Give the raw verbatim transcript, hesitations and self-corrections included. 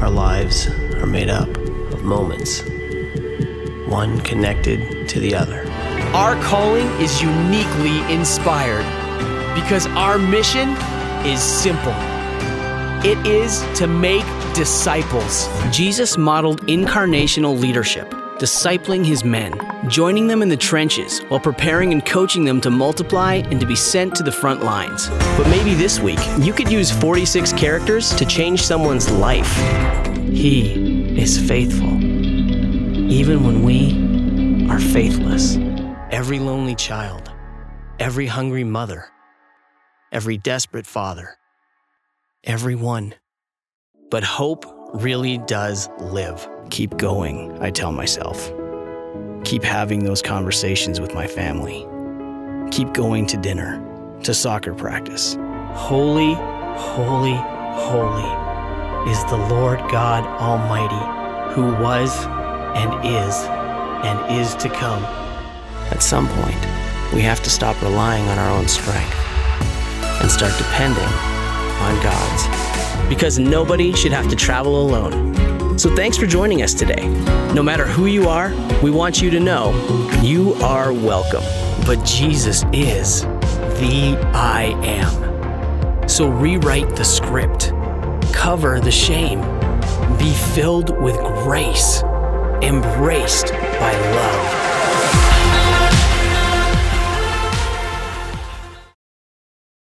Our lives are made up of moments, one connected to the other. Our calling is uniquely inspired because our mission is simple. It is to make disciples. Jesus modeled incarnational leadership, discipling his men, joining them in the trenches while preparing and coaching them to multiply and to be sent to the front lines. But maybe this week, you could use forty-six characters to change someone's life. He is faithful, even when we are faithless. Every lonely child, every hungry mother, every desperate father, everyone. But hope really does live. Keep going, I tell myself. Keep having those conversations with my family. Keep going to dinner, to soccer practice. Holy, holy, holy is the Lord God Almighty, who was and is and is to come. At some point, we have to stop relying on our own strength and start depending on God's. Because nobody should have to travel alone. So thanks for joining us today. No matter who you are, we want you to know you are welcome. But Jesus is the I am. So rewrite the script, cover the shame, be filled with grace, embraced by love.